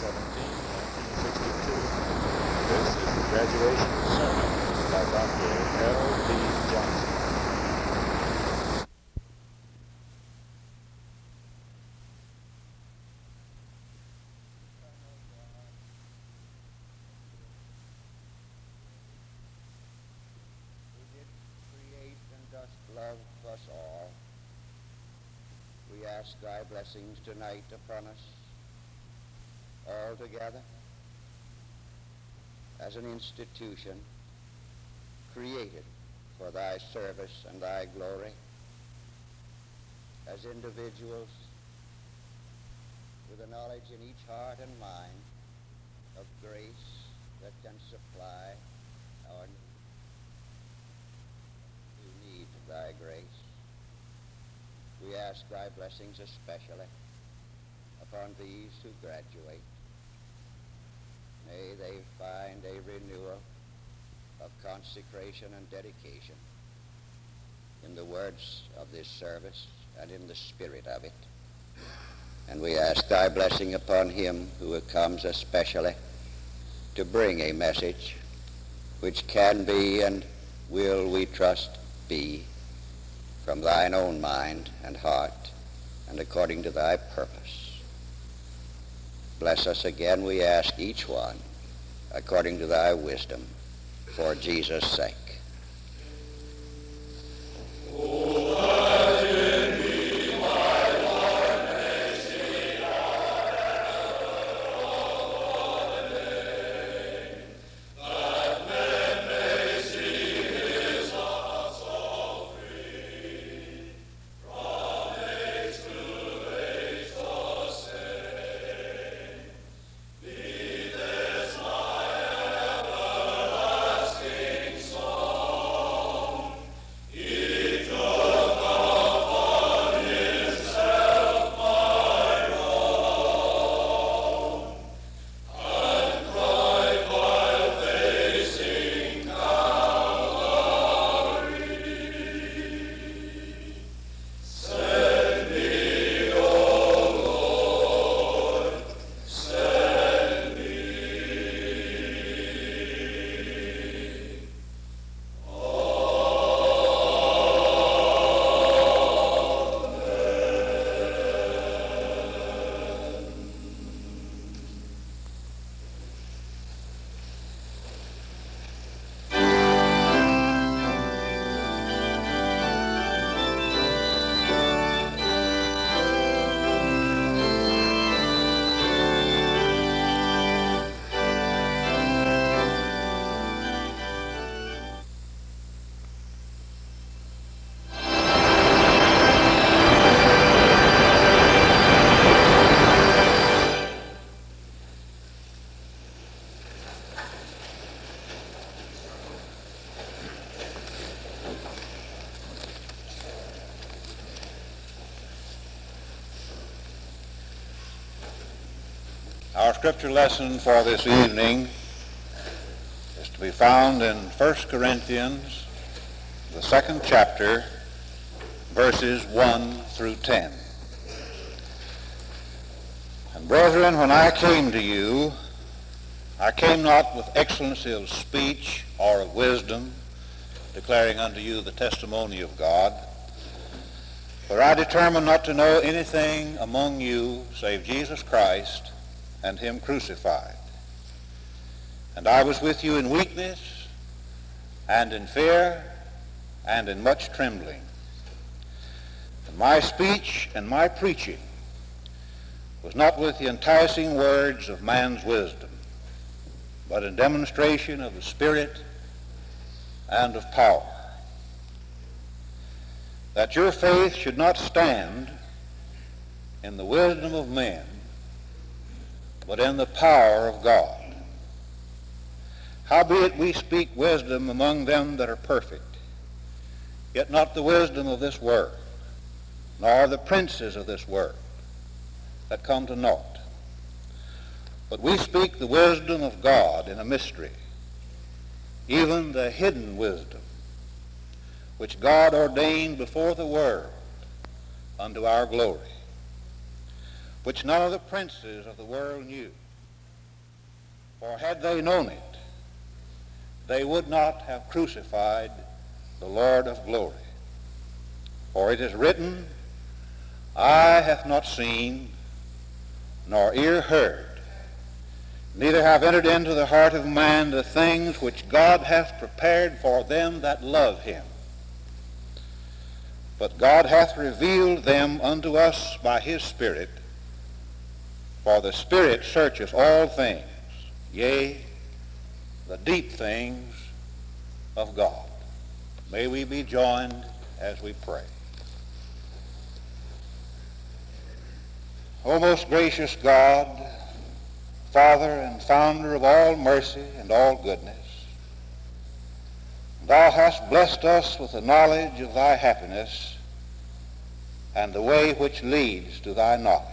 17, 1962. This is the graduation sermon by Dr. L.B. Johnson. Who did create and dost love us all, we ask thy blessings tonight upon us all together as an institution created for thy service and thy glory, as individuals with a knowledge in each heart and mind of grace that can supply our need. We need thy grace. We ask thy blessings especially upon these who graduate. May they find a renewal of consecration and dedication in the words of this service and in the spirit of it. And we ask thy blessing upon him who comes especially to bring a message which can be and will, we trust, be from thine own mind and heart and according to thy purpose. Bless us again, we ask each one, according to thy wisdom, for Jesus' sake. Our scripture lesson for this evening is to be found in 1 Corinthians, the 2nd chapter, verses 1 through 10. And brethren, when I came to you, I came not with excellency of speech or of wisdom, declaring unto you the testimony of God. For I determined not to know anything among you save Jesus Christ and him crucified. And I was with you in weakness, and in fear, and in much trembling. And my speech and my preaching was not with the enticing words of man's wisdom, but in demonstration of the Spirit and of power, that your faith should not stand in the wisdom of men, but in the power of God. Howbeit we speak wisdom among them that are perfect, yet not the wisdom of this world, nor the princes of this world that come to naught. But we speak the wisdom of God in a mystery, even the hidden wisdom, which God ordained before the world unto our glory, which none of the princes of the world knew. For had they known it, they would not have crucified the Lord of glory. For it is written, eye hath not seen, nor ear heard, neither have entered into the heart of man the things which God hath prepared for them that love him. But God hath revealed them unto us by his Spirit, for the Spirit searcheth all things, yea, the deep things of God. May we be joined as we pray. O most gracious God, Father and founder of all mercy and all goodness, thou hast blessed us with the knowledge of thy happiness and the way which leads to thy knowledge.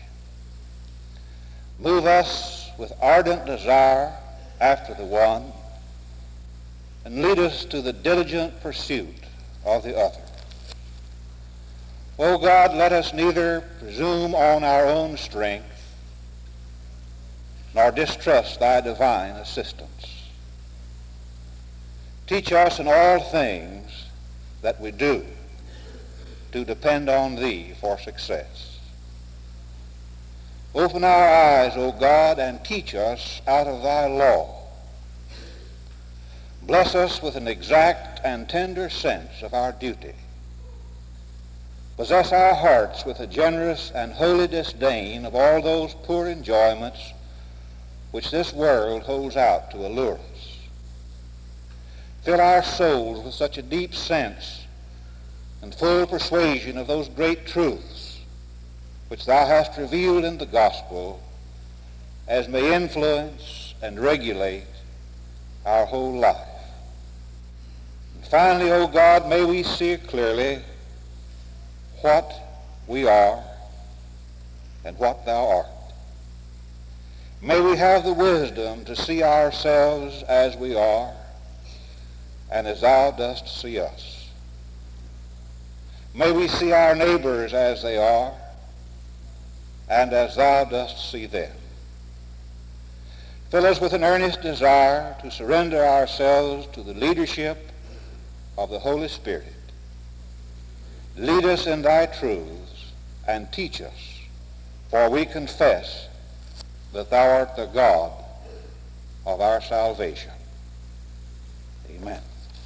Move us with ardent desire after the one, and lead us to the diligent pursuit of the other. O God, let us neither presume on our own strength, nor distrust thy divine assistance. Teach us in all things that we do to depend on thee for success. Open our eyes, O God, and teach us out of thy law. Bless us with an exact and tender sense of our duty. Possess our hearts with a generous and holy disdain of all those poor enjoyments which this world holds out to allure us. Fill our souls with such a deep sense and full persuasion of those great truths which thou hast revealed in the gospel as may influence and regulate our whole life. And finally, O God, may we see clearly what we are and what thou art. May we have the wisdom to see ourselves as we are and as thou dost see us. May we see our neighbors as they are and as thou dost see them. Fill us with an earnest desire to surrender ourselves to the leadership of the Holy Spirit. Lead us in thy truths and teach us, for we confess that thou art the God of our salvation. Amen.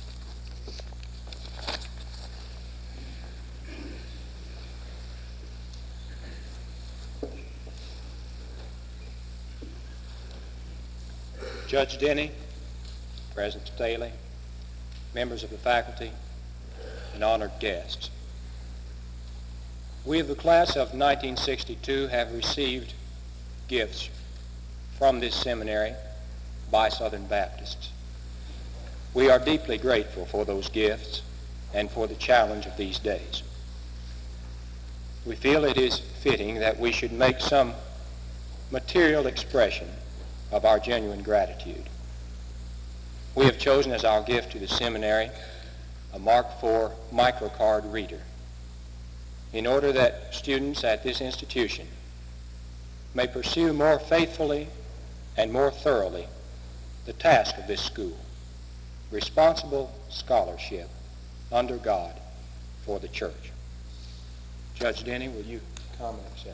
Judge Denny, President Staley, members of the faculty, and honored guests. We of the class of 1962 have received gifts from this seminary by Southern Baptists. We are deeply grateful for those gifts and for the challenge of these days. We feel it is fitting that we should make some material expression of our genuine gratitude. We have chosen as our gift to the seminary a Mark IV microcard reader in order that students at this institution may pursue more faithfully and more thoroughly the task of this school, responsible scholarship under God for the church. Judge Denny, will you come and accept?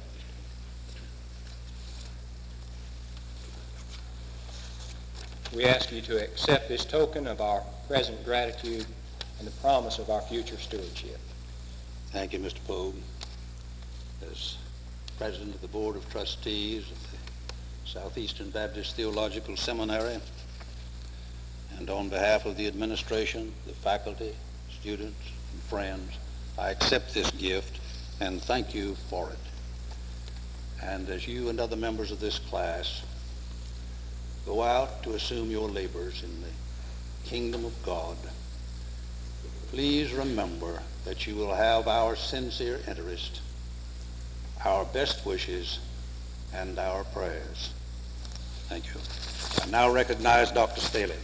We ask you to accept this token of our present gratitude and the promise of our future stewardship. Thank you, Mr. Pogue. As President of the Board of Trustees of the Southeastern Baptist Theological Seminary, and on behalf of the administration, the faculty, students, and friends, I accept this gift and thank you for it. And as you and other members of this class go out to assume your labors in the kingdom of God, please remember that you will have our sincere interest, our best wishes, and our prayers. Thank you. I now recognize Dr. Staley.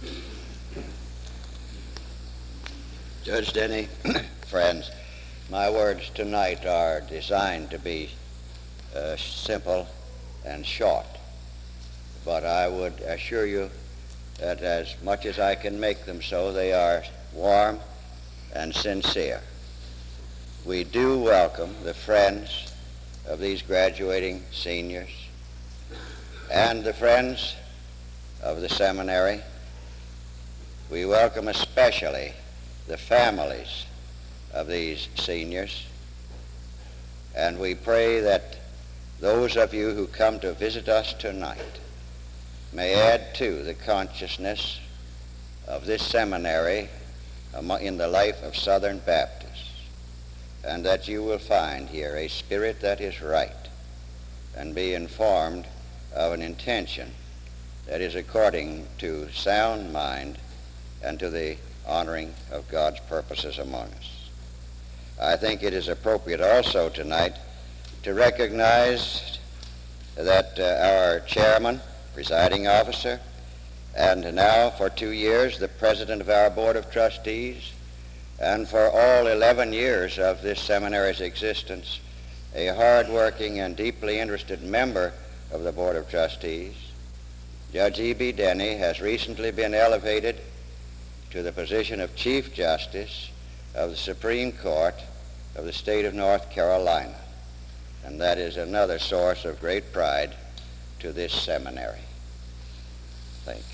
Judge Denny, friends, my words tonight are designed to be simple and short. but I would assure you that as much as I can make them so, they are warm and sincere. We do welcome the friends of these graduating seniors and the friends of the seminary. We welcome especially the families of these seniors, and we pray that those of you who come to visit us tonight may add to the consciousness of this seminary in the life of Southern Baptists, and that you will find here a spirit that is right and be informed of an intention that is according to sound mind and to the honoring of God's purposes among us. I think it is appropriate also tonight to recognize that our chairman, presiding officer, and now for 2 years the president of our Board of Trustees, and for all 11 years of this seminary's existence, a hard-working and deeply interested member of the Board of Trustees, Judge E.B. Denny, has recently been elevated to the position of Chief Justice of the Supreme Court of the state of North Carolina. And that is another source of great pride to this seminary. Thank you.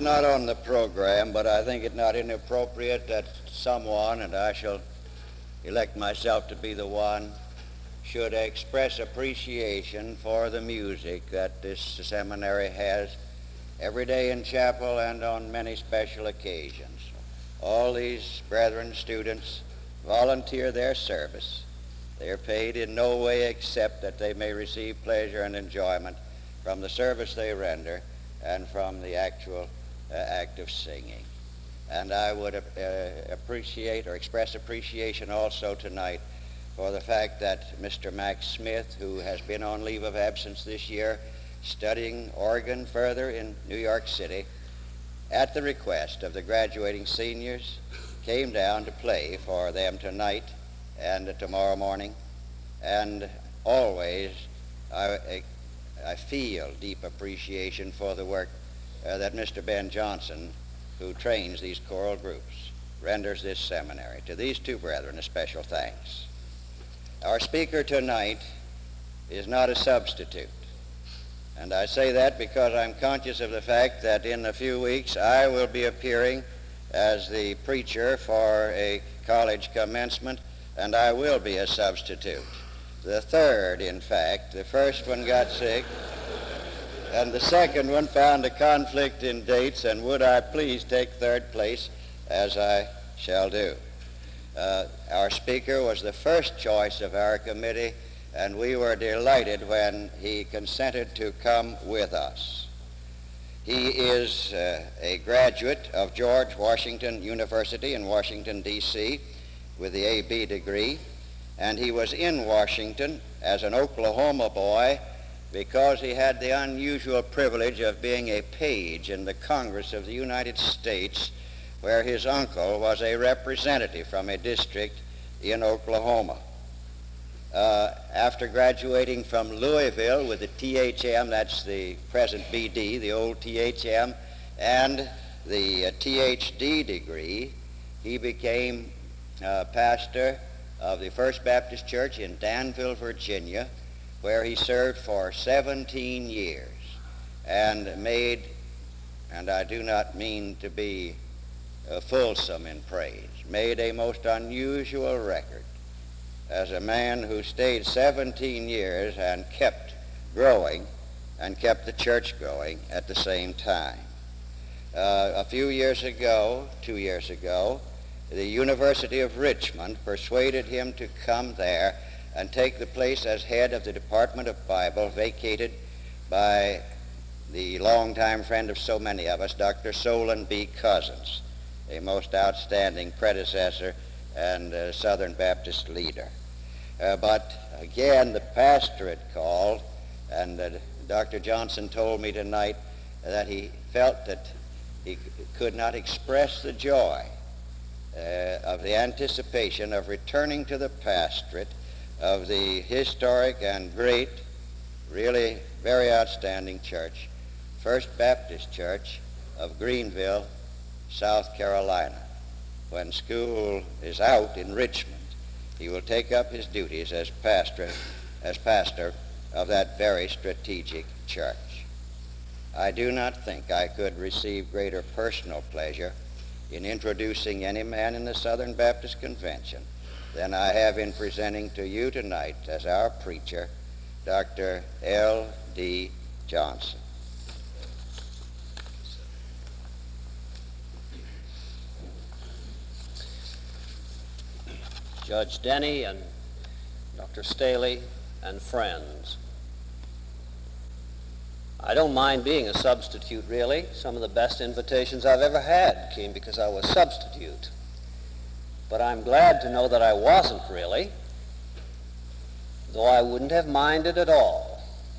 not on the program, but I think it not inappropriate that someone, and I shall elect myself to be the one, should express appreciation for the music that this seminary has every day in chapel and on many special occasions. All these brethren students volunteer their service. They are paid in no way except that they may receive pleasure and enjoyment from the service they render and from the actual act of singing. And I would appreciate or express appreciation also tonight for the fact that Mr. Max Smith, who has been on leave of absence this year, studying organ further in New York City, at the request of the graduating seniors, came down to play for them tonight and tomorrow morning. And always I feel deep appreciation for the work that Mr. Ben Johnson, who trains these choral groups, renders this seminary. To these two brethren, a special thanks. Our speaker tonight is not a substitute. And I say that because I'm conscious of the fact that in a few weeks I will be appearing as the preacher for a college commencement, and I will be a substitute. The third, in fact. The first one got sick, and the second one found a conflict in dates, and would I please take third place, as I shall do. Our speaker was the first choice of our committee, and we were delighted when he consented to come with us. He is a graduate of George Washington University in Washington, D.C., with the A.B. degree, and he was in Washington as an Oklahoma boy because he had the unusual privilege of being a page in the Congress of the United States, where his uncle was a representative from a district in Oklahoma. After graduating from Louisville with the THM, that's the present BD, the old THM, and the THD degree, he became pastor of the First Baptist Church in Danville, Virginia, where he served for 17 years and made, and I do not mean to be fulsome in praise, made a most unusual record as a man who stayed 17 years and kept growing and kept the church growing at the same time. A few years ago, 2 years ago, the University of Richmond persuaded him to come there and take the place as head of the Department of Bible vacated by the longtime friend of so many of us, Dr. Solon B. Cousins, a most outstanding predecessor and Southern Baptist leader. But again, the pastorate called, and Dr. Johnson told me tonight that he felt that he could not express the joy of the anticipation of returning to the pastorate of the historic and great, really very outstanding church, First Baptist Church of Greenville, South Carolina. When school is out in Richmond, he will take up his duties as pastor of that very strategic church. I do not think I could receive greater personal pleasure in introducing any man in the Southern Baptist Convention than I have in presenting to you tonight as our preacher, Dr. L.D. Johnson. Judge Denny and Dr. Staley and friends. I don't mind being a substitute, really. Some of the best invitations I've ever had came because I was substitute. But I'm glad to know that I wasn't really, though I wouldn't have minded at all.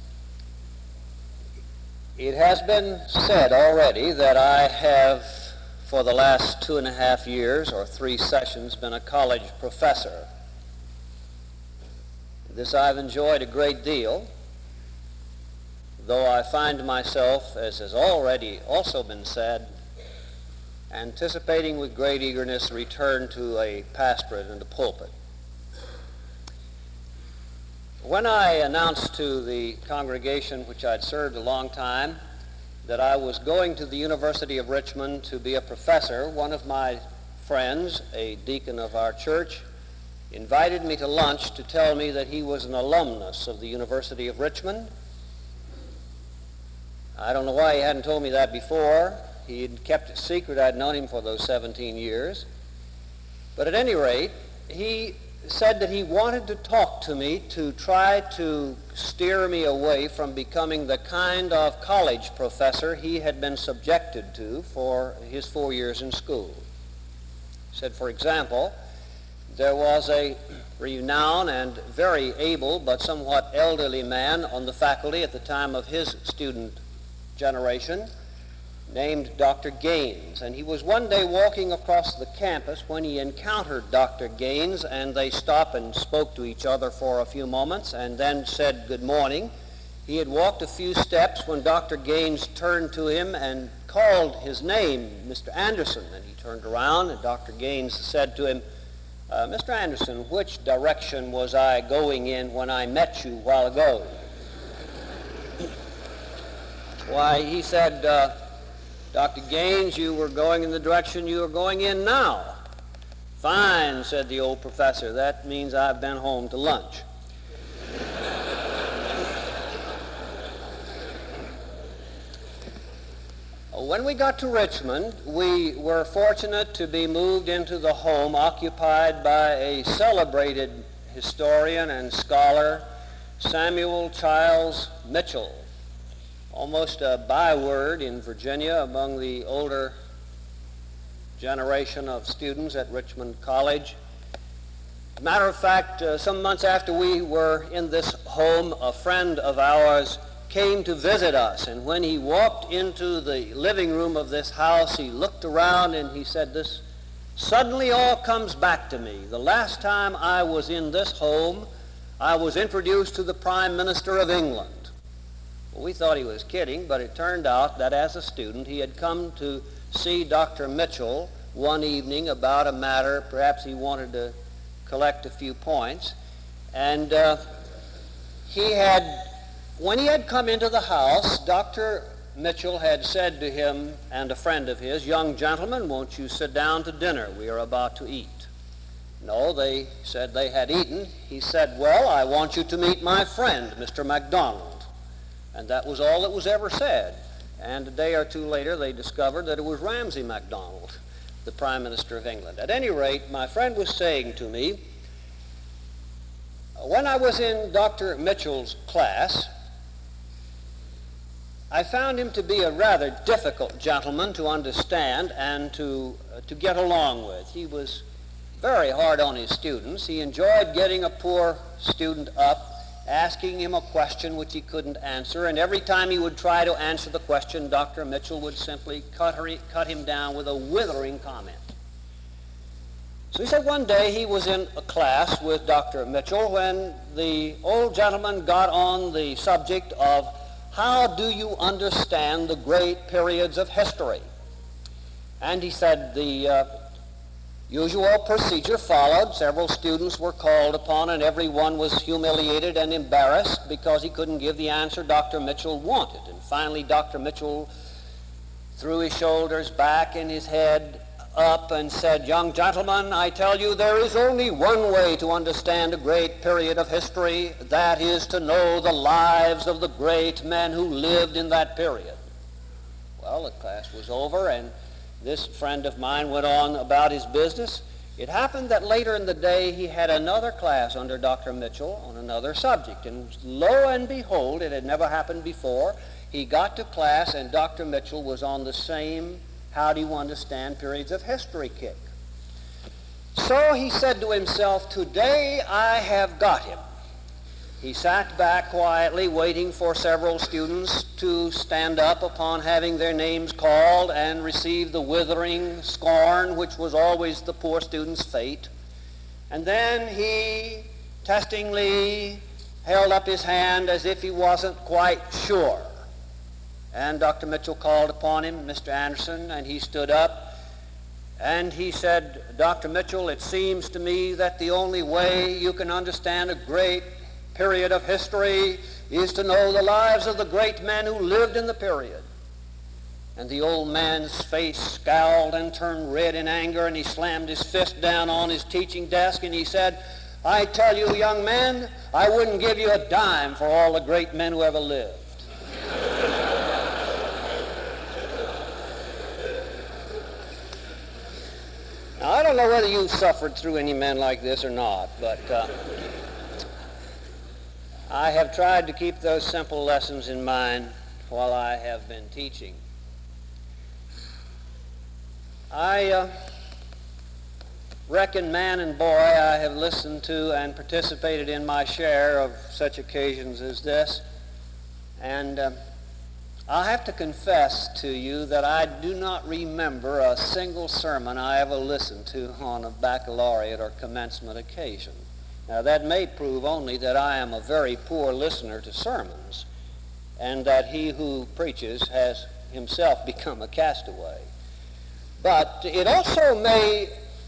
It has been said already that I have, for the last 2.5 years or 3 sessions, been a college professor. This I've enjoyed a great deal, though I find myself, as has already also been said, anticipating with great eagerness a return to a pastorate and a pulpit. When I announced to the congregation, which I'd served a long time, that I was going to the University of Richmond to be a professor, one of my friends, a deacon of our church, invited me to lunch to tell me that he was an alumnus of the University of Richmond. I don't know why he hadn't told me that before. He had kept it secret. I'd known him for those 17 years. But at any rate, he said that he wanted to talk to me to try to steer me away from becoming the kind of college professor he had been subjected to for his 4 years in school. He said, for example, there was a renowned and very able but somewhat elderly man on the faculty at the time of his student generation named Dr. Gaines, and he was one day walking across the campus when he encountered Dr. Gaines, and they stopped and spoke to each other for a few moments and then said good morning. He had walked a few steps when Dr. Gaines turned to him and called his name, Mr. Anderson, and he turned around and Dr. Gaines said to him, Mr. Anderson, which direction was I going in when I met you a while ago? Why, he said, Dr. Gaines, you were going in the direction you are going in now. Fine, said the old professor. That means I've been home to lunch. When we got to Richmond, we were fortunate to be moved into the home occupied by a celebrated historian and scholar, Samuel Childs Mitchell, almost a byword in Virginia among the older generation of students at Richmond College. As a matter of fact, some months after we were in this home, a friend of ours came to visit us, and when he walked into the living room of this house, he looked around and he said, this suddenly all comes back to me. The last time I was in this home, I was introduced to the Prime Minister of England. Well, we thought he was kidding, but it turned out that as a student, he had come to see Dr. Mitchell one evening about a matter. Perhaps he wanted to collect a few points. And when he had come into the house, Dr. Mitchell had said to him and a friend of his, young gentleman, won't you sit down to dinner? We are about to eat. No, they said they had eaten. He said, well, I want you to meet my friend, Mr. MacDonald. And that was all that was ever said. And a day or two later, they discovered that it was Ramsay MacDonald, the Prime Minister of England. At any rate, my friend was saying to me, when I was in Dr. Mitchell's class, I found him to be a rather difficult gentleman to understand and to get along with. He was very hard on his students. He enjoyed getting a poor student up, asking him a question which he couldn't answer, and every time he would try to answer the question, Dr. Mitchell would simply cut him down with a withering comment. So he said one day he was in a class with Dr. Mitchell when the old gentleman got on the subject of how do you understand the great periods of history? And he said the usual procedure followed. Several students were called upon, and everyone was humiliated and embarrassed because he couldn't give the answer Dr. Mitchell wanted. And finally, Dr. Mitchell threw his shoulders back and his head up and said, young gentlemen, I tell you there is only one way to understand a great period of history. That is to know the lives of the great men who lived in that period. Well, the class was over, and this friend of mine went on about his business. It happened that later in the day he had another class under Dr. Mitchell on another subject, and lo and behold, it had never happened before. He got to class and Dr. Mitchell was on the same how do you understand periods of history kick. So he said to himself, today I have got him. He sat back quietly waiting for several students to stand up upon having their names called and receive the withering scorn which was always the poor student's fate. And then he testingly held up his hand as if he wasn't quite sure. And Dr. Mitchell called upon him, Mr. Anderson, and he stood up and he said, Dr. Mitchell, it seems to me that the only way you can understand a great period of history is to know the lives of the great men who lived in the period. And the old man's face scowled and turned red in anger, and he slammed his fist down on his teaching desk, and he said, "I tell you, young man, I wouldn't give you a dime for all the great men who ever lived." Now, I don't know whether you've suffered through any men like this or not, but I have tried to keep those simple lessons in mind while I have been teaching. I reckon, man and boy, I have listened to and participated in my share of such occasions as this, and I'll have to confess to you that I do not remember a single sermon I ever listened to on a baccalaureate or commencement occasion. Now, that may prove only that I am a very poor listener to sermons, and that he who preaches has himself become a castaway. But it also may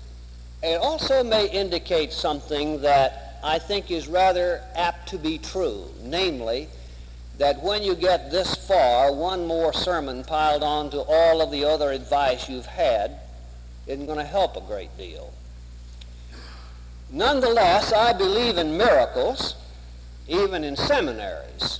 indicate something that I think is rather apt to be true, namely, that when you get this far, one more sermon piled on to all of the other advice you've had isn't going to help a great deal. Nonetheless, I believe in miracles, even in seminaries.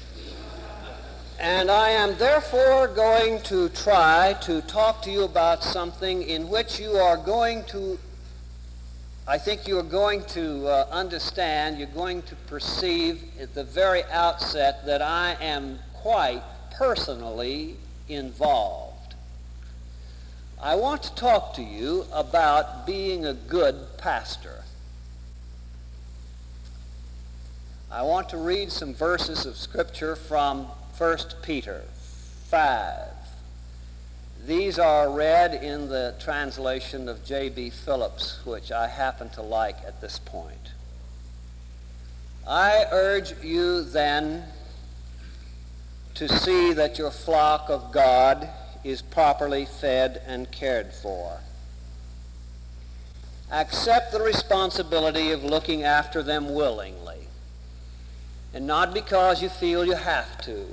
And I am therefore going to try to talk to you about something in which you are going to, I think you are going to understand, you're going to perceive at the very outset that I am quite personally involved. I want to talk to you about being a good pastor. I want to read some verses of Scripture from 1 Peter 5. These are read in the translation of J.B. Phillips, which I happen to like at this point. I urge you then to see that your flock of God is properly fed and cared for. Accept the responsibility of looking after them willingly, and not because you feel you have to.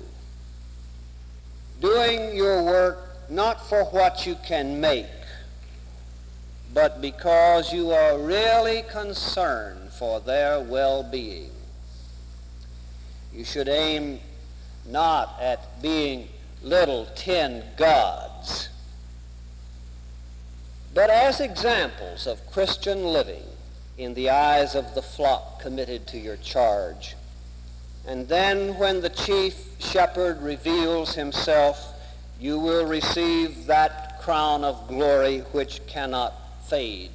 Doing your work not for what you can make, but because you are really concerned for their well-being. You should aim not at being little tin gods, but as examples of Christian living in the eyes of the flock committed to your charge. And then when the chief shepherd reveals himself, you will receive that crown of glory which cannot fade.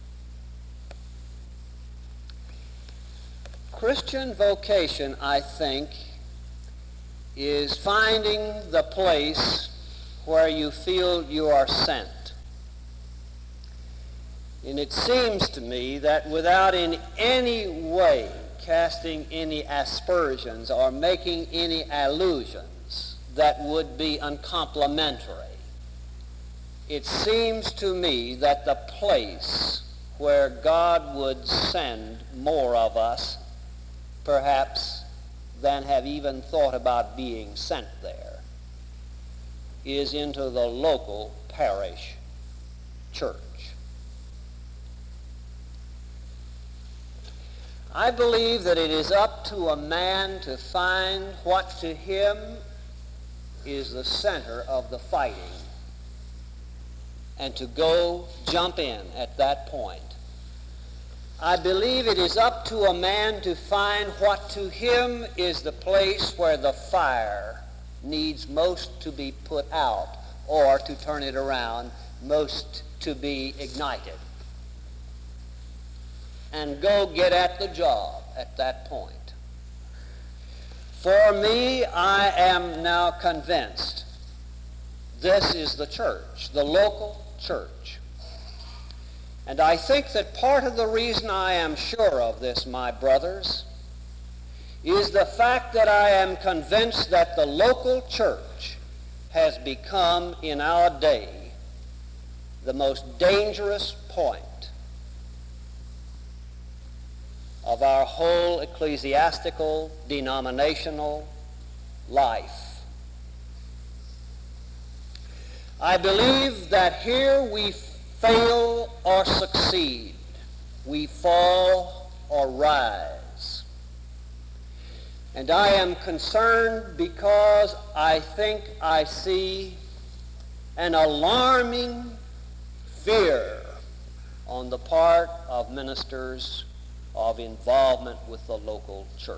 Christian vocation, I think, is finding the place where you feel you are sent. And it seems to me that without in any way casting any aspersions or making any allusions that would be uncomplimentary, it seems to me that the place where God would send more of us, perhaps, than have even thought about being sent there, is into the local parish church. I believe that it is up to a man to find what to him is the center of the fighting, and to go jump in at that point. I believe it is up to a man to find what to him is the place where the fire needs most to be put out, or to turn it around, most to be ignited. And go get at the job at that point. For me, I am now convinced this is the church, the local church. And I think that part of the reason I am sure of this, my brothers, is the fact that I am convinced that the local church has become, in our day, the most dangerous point of our whole ecclesiastical, denominational life. I believe that here we fail or succeed. We fall or rise. And I am concerned because I think I see an alarming fear on the part of ministers of involvement with the local church.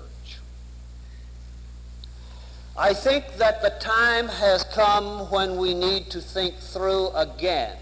I think that the time has come when we need to think through again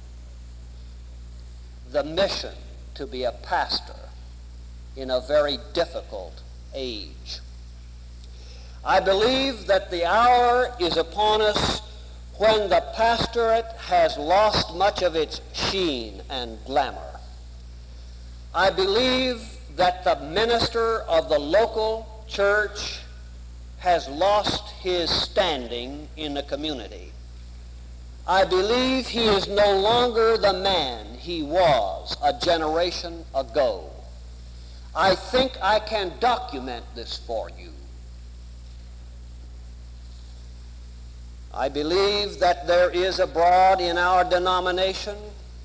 the mission to be a pastor in a very difficult age. I believe that the hour is upon us when the pastorate has lost much of its sheen and glamour. I believe that the minister of the local church has lost his standing in the community. I believe he is no longer the man he was a generation ago. I think I can document this for you. I believe that there is abroad in our denomination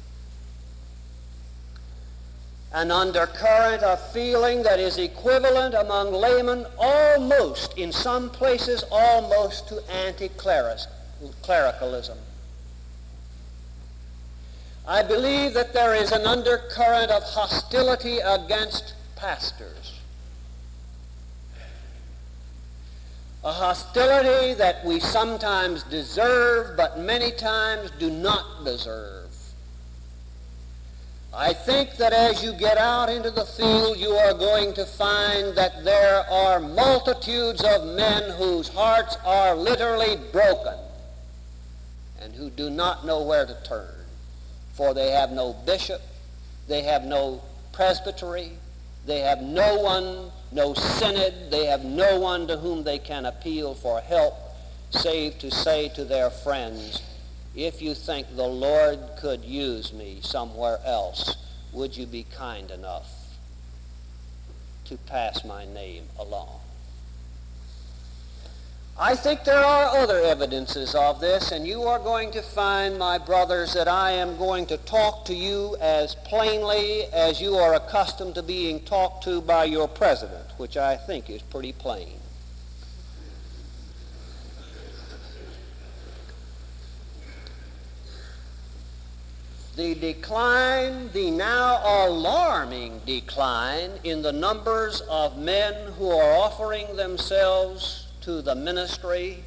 an undercurrent of feeling that is equivalent among laymen almost, in some places, almost to anti-clericalism. I believe that there is an undercurrent of hostility against pastors. A hostility that we sometimes deserve, but many times do not deserve. I think that as you get out into the field, you are going to find that there are multitudes of men whose hearts are literally broken and who do not know where to turn, for they have no bishop, they have no presbytery, they have no one, no synod, they have no one to whom they can appeal for help, save to say to their friends, if you think the Lord could use me somewhere else, would you be kind enough to pass my name along? I think there are other evidences of this, and you are going to find, my brothers, that I am going to talk to you as plainly as you are accustomed to being talked to by your president, which I think is pretty plain. The decline, the now alarming decline in the numbers of men who are offering themselves to the ministry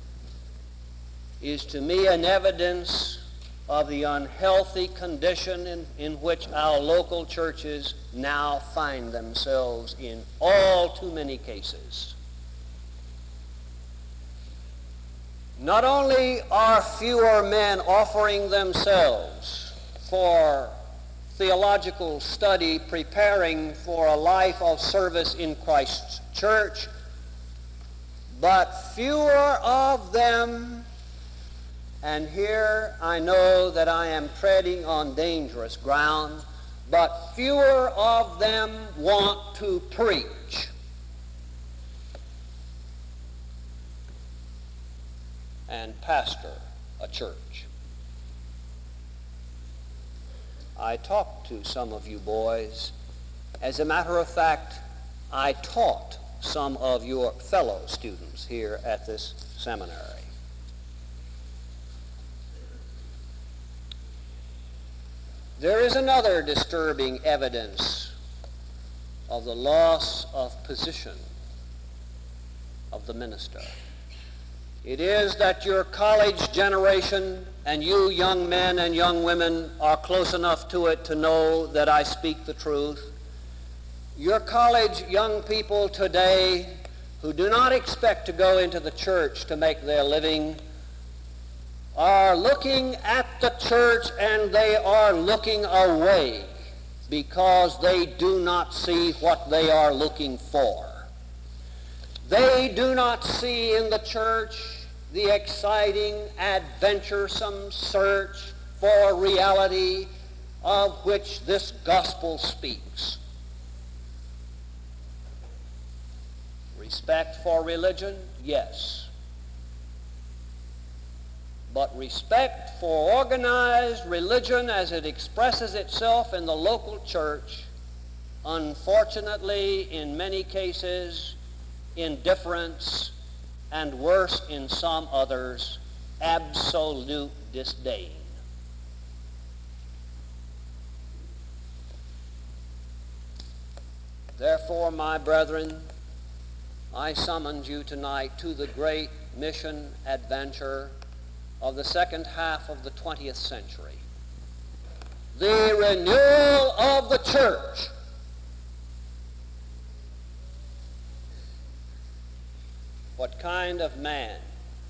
is to me an evidence of the unhealthy condition in which our local churches now find themselves in all too many cases. Not only are fewer men offering themselves for theological study, preparing for a life of service in Christ's church, but fewer of them, and here I know that I am treading on dangerous ground, but fewer of them want to preach and pastor a church. I talked to some of you boys. As a matter of fact, I taught some of your fellow students here at this seminary. There is another disturbing evidence of the loss of position of the minister. It is that your college generation and you young men and young women are close enough to it to know that I speak the truth. Your college young people today who do not expect to go into the church to make their living are looking at the church and they are looking away because they do not see what they are looking for. They do not see in the church the exciting, adventuresome search for reality of which this gospel speaks. Respect for religion? Yes. but respect for organized religion as it expresses itself in the local church, unfortunately, in many cases, indifference, and worse in some others, absolute disdain. Therefore, my brethren, I summons you tonight to the great mission adventure of the second half of the 20th century. The renewal of the church. What kind of man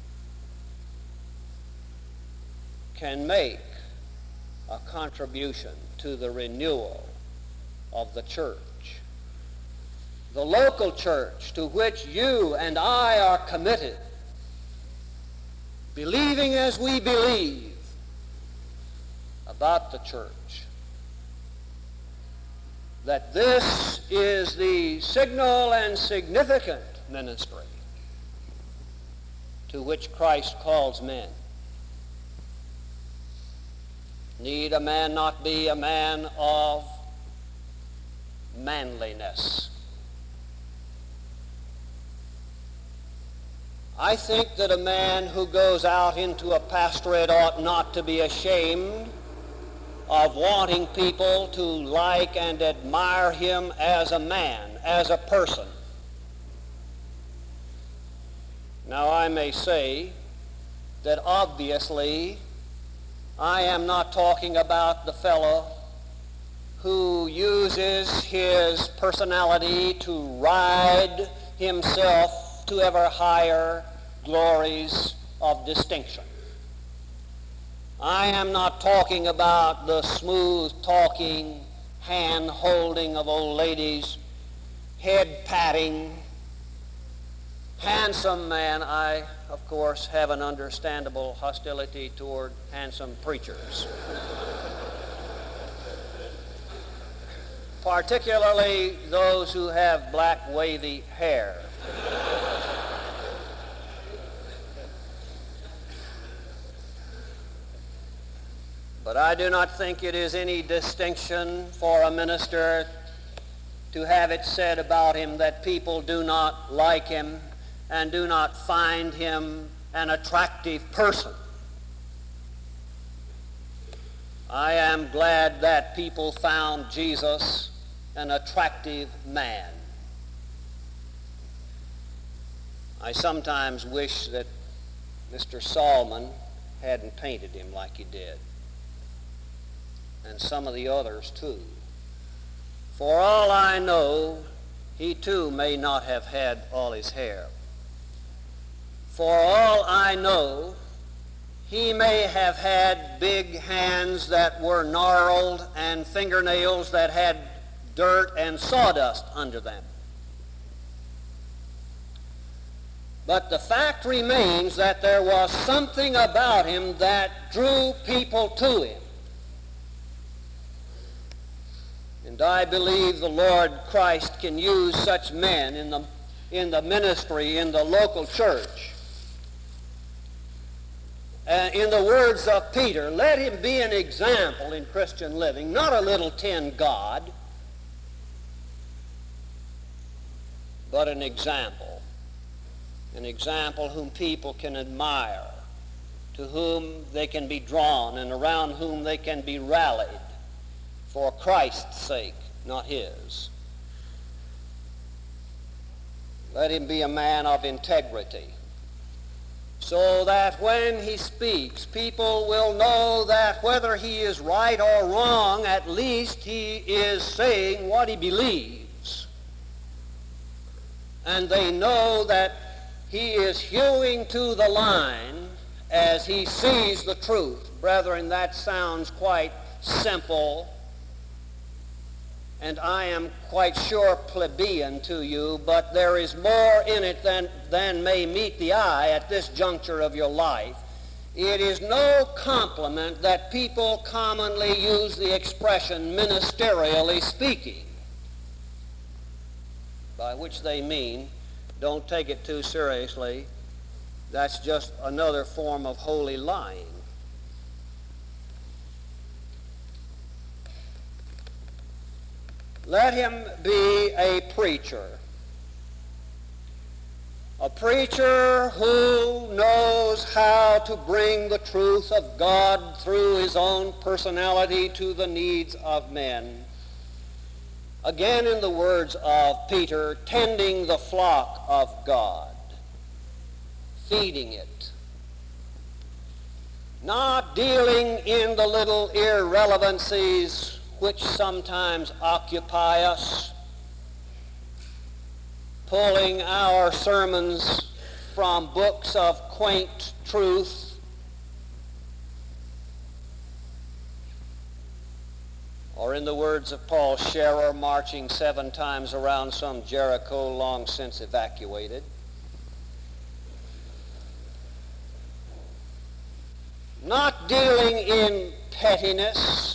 can make a contribution to the renewal of the church? The local church to which you and I are committed, believing as we believe about the church, that this is the signal and significant ministry to which Christ calls men. Need a man not be a man of manliness? I think that a man who goes out into a pastorate ought not to be ashamed of wanting people to like and admire him as a man, as a person. Now, I may say that obviously I am not talking about the fellow who uses his personality to ride himself to ever higher glories of distinction. I am not talking about the smooth-talking, hand-holding of old ladies, head-patting, handsome man. I, of course, have an understandable hostility toward handsome preachers. Particularly those who have black, wavy hair. But I do not think it is any distinction for a minister to have it said about him that people do not like him and do not find him an attractive person. I am glad that people found Jesus an attractive man. I sometimes wish that Mr. Salmon hadn't painted him like he did, and some of the others too. For all I know, he too may not have had all his hair. For all I know, he may have had big hands that were gnarled and fingernails that had dirt and sawdust under them. But the fact remains that there was something about him that drew people to him. And I believe the Lord Christ can use such men in the ministry, in the local church. In the words of Peter, let him be an example in Christian living, not a little tin god, but an example whom people can admire, to whom they can be drawn, and around whom they can be rallied for Christ's sake, not his. Let him be a man of integrity, so that when he speaks, people will know that whether he is right or wrong, at least he is saying what he believes. And they know that he is hewing to the line as he sees the truth. Brethren, that sounds quite simple, and I am quite sure plebeian to you, but there is more in it than may meet the eye at this juncture of your life. It is no compliment that people commonly use the expression ministerially speaking, by which they mean, don't take it too seriously, That's just another form of holy lying. Let him be a preacher. A preacher who knows how to bring the truth of God through his own personality to the needs of men. Again, in the words of Peter, tending the flock of God, feeding it, not dealing in the little irrelevancies which sometimes occupy us, pulling our sermons from books of quaint truth, or in the words of Paul Scherer, marching 7 times around some Jericho long since evacuated. Not dealing in pettiness,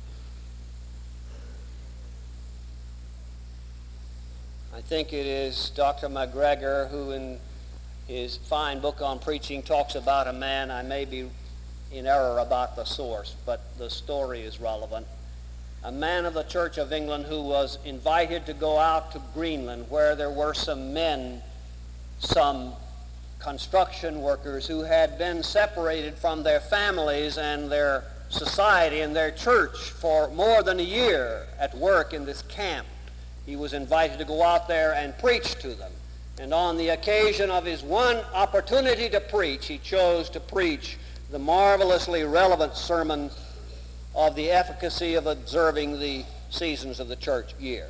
I think it is Dr. McGregor who in his fine book on preaching talks about a man, I may be in error about the source, but the story is relevant, a man of the Church of England who was invited to go out to Greenland where there were some men, some construction workers who had been separated from their families and their society and their church for more than a year at work in this camp. He was invited to go out there and preach to them. And on the occasion of his one opportunity to preach, he chose to preach the marvelously relevant sermon of the efficacy of observing the seasons of the church year.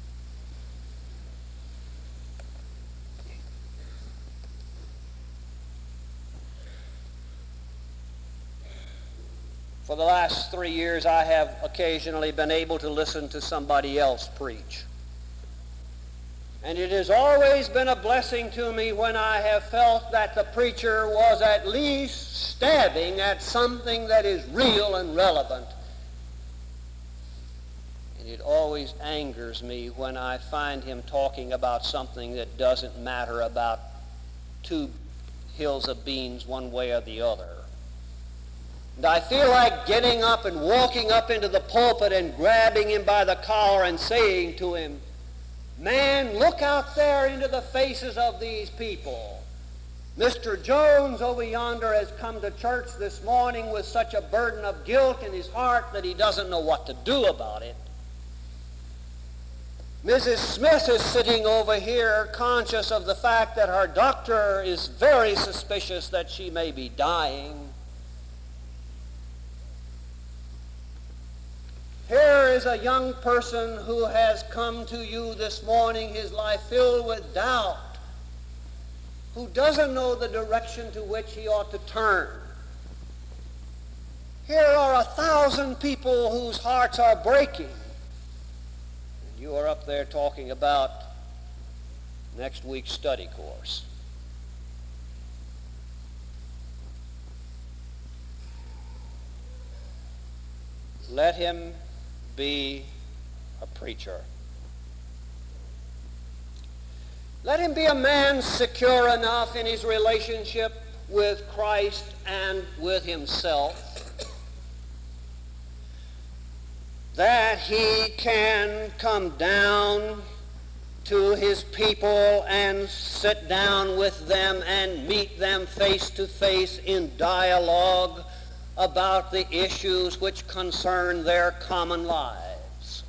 For the last 3 years, I have occasionally been able to listen to somebody else preach. And it has always been a blessing to me when I have felt that the preacher was at least stabbing at something that is real and relevant. And it always angers me when I find him talking about something that doesn't matter about 2 hills of beans one way or the other. And I feel like getting up and walking up into the pulpit and grabbing him by the collar and saying to him, "Man, look out there into the faces of these people. Mr. Jones over yonder has come to church this morning with such a burden of guilt in his heart that he doesn't know what to do about it. Mrs. Smith is sitting over here conscious of the fact that her doctor is very suspicious that she may be dying. Here is a young person who has come to you this morning, his life filled with doubt, who doesn't know the direction to which he ought to turn. Here are 1,000 people whose hearts are breaking. And you are up there talking about next week's study course." Let him be a preacher. Let him be a man secure enough in his relationship with Christ and with himself that he can come down to his people and sit down with them and meet them face to face in dialogue about the issues which concern their common lives.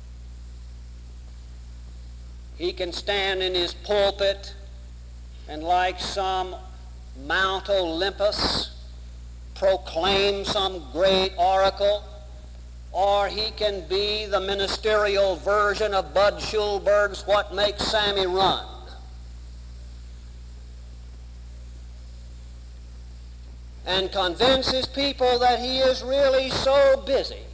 He can stand in his pulpit and, like some Mount Olympus, proclaim some great oracle, or he can be the ministerial version of Bud Schulberg's What Makes Sammy Run. And convince his people that he is really so busy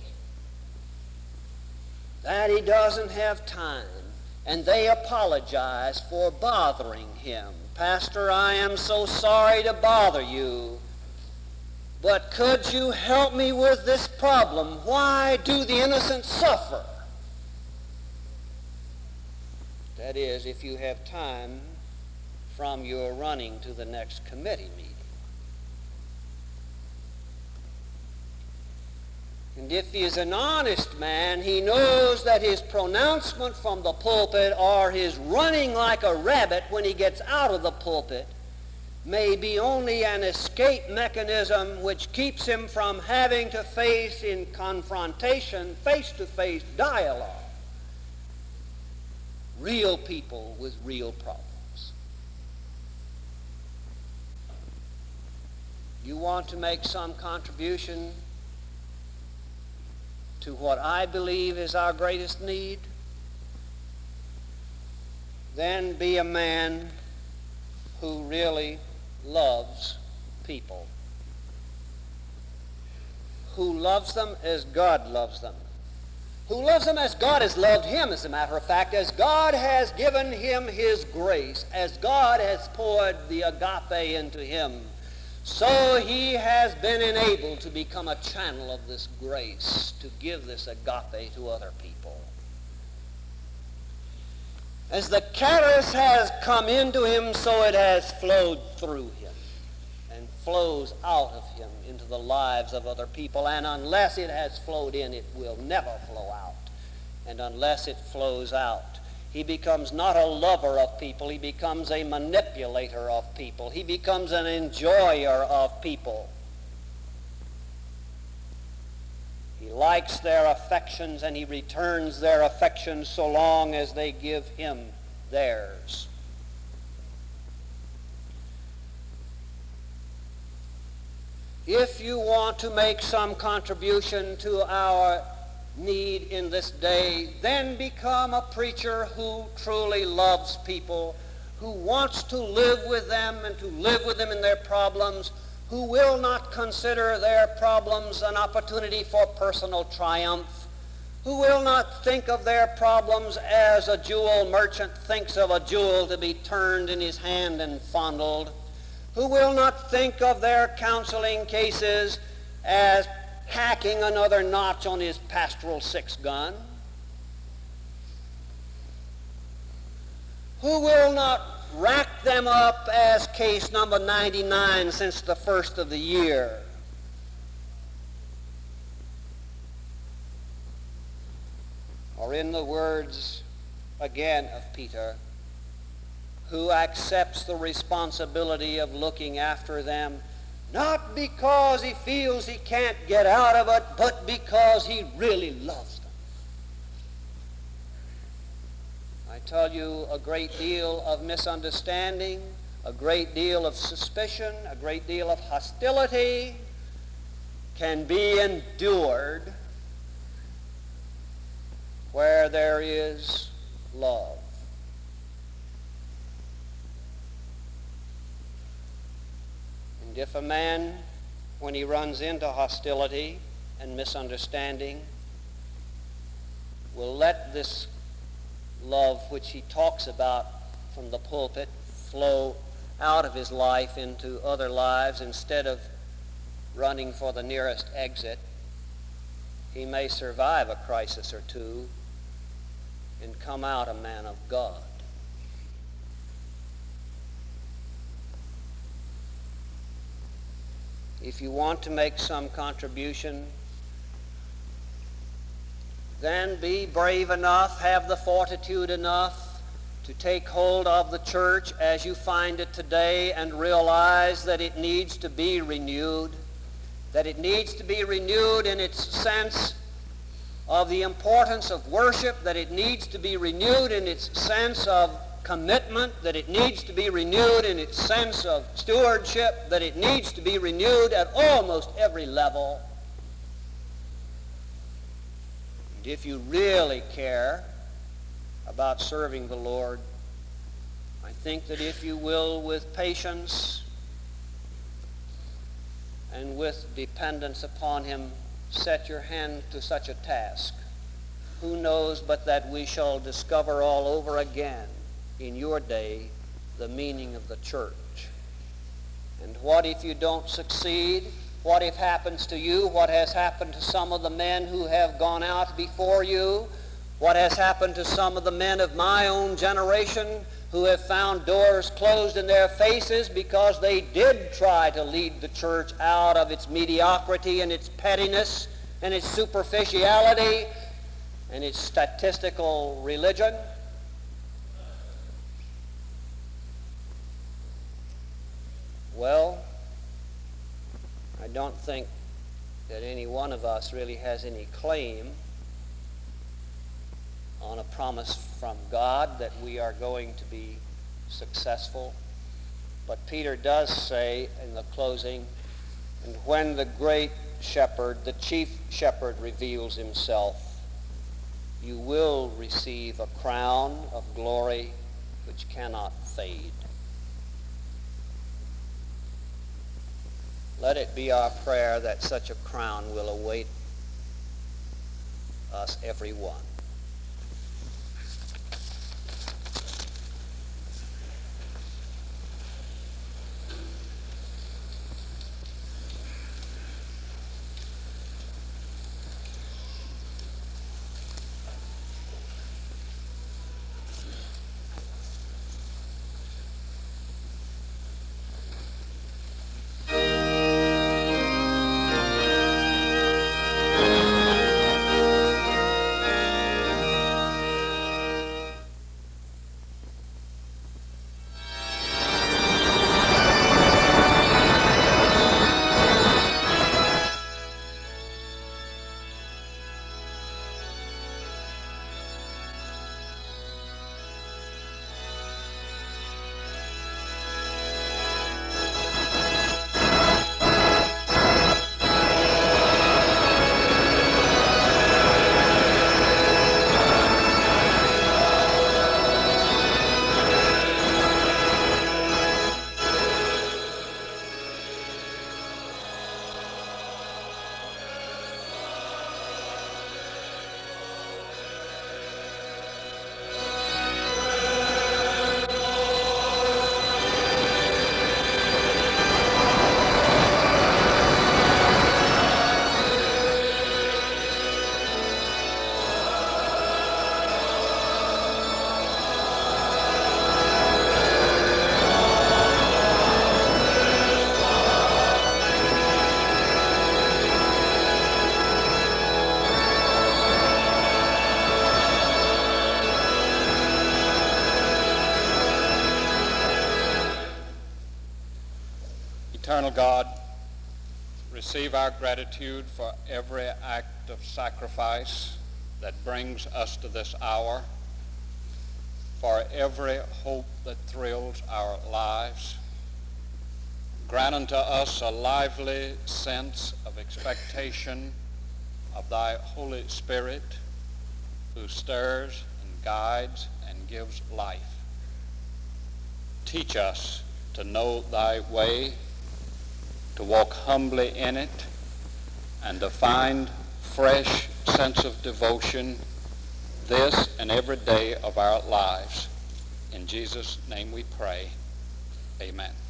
that he doesn't have time, and they apologize for bothering him. "Pastor, I am so sorry to bother you, but could you help me with this problem? Why do the innocent suffer?" That is, if you have time from your running to the next committee meeting. And if he is an honest man, he knows that his pronouncement from the pulpit or his running like a rabbit when he gets out of the pulpit may be only an escape mechanism which keeps him from having to face in confrontation, face-to-face dialogue, real people with real problems. You want to make some contribution to what I believe is our greatest need? Then be a man who really loves people, who loves them as God loves them, who loves them as God has loved him, as a matter of fact, as God has given him his grace, as God has poured the agape into him. So he has been enabled to become a channel of this grace, to give this agape to other people. As the charis has come into him, so it has flowed through him and flows out of him into the lives of other people. And unless it has flowed in, it will never flow out. And unless it flows out, he becomes not a lover of people, he becomes a manipulator of people. He becomes an enjoyer of people. He likes their affections and he returns their affections so long as they give him theirs. If you want to make some contribution to our need in this day, then become a preacher who truly loves people, who wants to live with them and to live with them in their problems, who will not consider their problems an opportunity for personal triumph, who will not think of their problems as a jewel merchant thinks of a jewel to be turned in his hand and fondled, who will not think of their counseling cases as hacking another notch on his pastoral six-gun, who will not rack them up as case number 99 since the first of the year, or in the words again of Peter, who accepts the responsibility of looking after them, not because he feels he can't get out of it, but because he really loves them. I tell you, a great deal of misunderstanding, a great deal of suspicion, a great deal of hostility can be endured where there is love. If a man, when he runs into hostility and misunderstanding, will let this love which he talks about from the pulpit flow out of his life into other lives instead of running for the nearest exit, he may survive a crisis or two and come out a man of God. If you want to make some contribution, then be brave enough, have the fortitude enough to take hold of the church as you find it today and realize that it needs to be renewed, that it needs to be renewed in its sense of the importance of worship, that it needs to be renewed in its sense of commitment, that it needs to be renewed in its sense of stewardship, that it needs to be renewed at almost every level. And if you really care about serving the Lord, I think that if you will, with patience and with dependence upon him, set your hand to such a task, who knows but that we shall discover all over again in your day the meaning of the church. And what if you don't succeed? What if happens to you what has happened to some of the men who have gone out before you? What has happened to some of the men of my own generation who have found doors closed in their faces because they did try to lead the church out of its mediocrity and its pettiness and its superficiality and its statistical religion. Well, I don't think that any one of us really has any claim on a promise from God that we are going to be successful. But Peter does say in the closing, and when the great shepherd, the chief shepherd, reveals himself, you will receive a crown of glory which cannot fade. Let it be our prayer that such a crown will await us, every one. Eternal God, receive our gratitude for every act of sacrifice that brings us to this hour, for every hope that thrills our lives. Grant unto us a lively sense of expectation of thy Holy Spirit, who stirs and guides and gives life. Teach us to know thy way, to walk humbly in it, and to find fresh sense of devotion this and every day of our lives. In Jesus' name we pray. Amen.